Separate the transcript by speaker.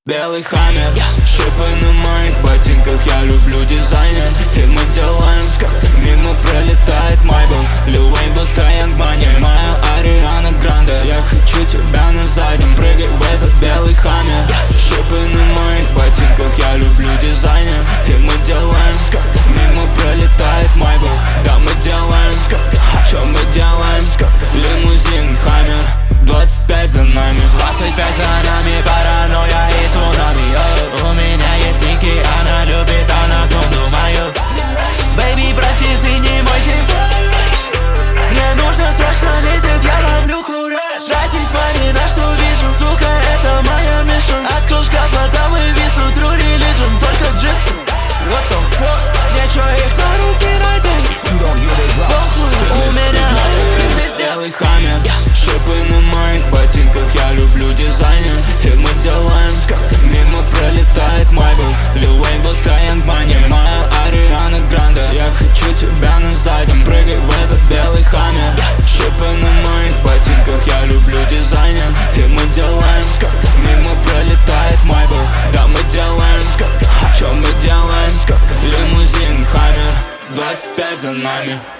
Speaker 1: Белый хаммер, шипы на моих ботинках, я люблю дизайнер. И мы делаем скак, мимо пролетает Майбах, Лил Уэйн, Билта, Янг Мани, моя Ариана Гранде. Я хочу тебя на заднем, прыгай в этот белый хаммер. Шипы на моих ботинках, я люблю дизайнер. И мы делаем скак, мимо пролетает Майбах. Да, мы делаем скак, что мы делаем скак? Лимузин, хаммер, 25 за нами,
Speaker 2: 25 за нами, паранойя и цунами. У меня есть Ники, она любит анаконду мою. Бэйби, прости, ты не мой тип. Мне нужно срочно лететь, я ловлю кураж. Тратить money на что вижу, сука, это моя мишень. Открыл шкаф, а там и вису, true religion, только джинсы. What the fuck, нечего их на руки надеть. У меня
Speaker 1: белый хаммер, шипы на моих ботинках, я люблю дизайнер. И мы делаем скак, мимо пролетает Майбах, Лил Уэйн, Билта, Янг Мани, моя Ариана Гранде. Я хочу тебя на заднем, прыгай в этот белый хаммер. Шипы на моих ботинках, я люблю дизайнер. И мы делаем скак, мимо пролетает Майбах. Да, мы делаем скак, что мы делаем скак? Лимузин, хаммер, 25 за нами.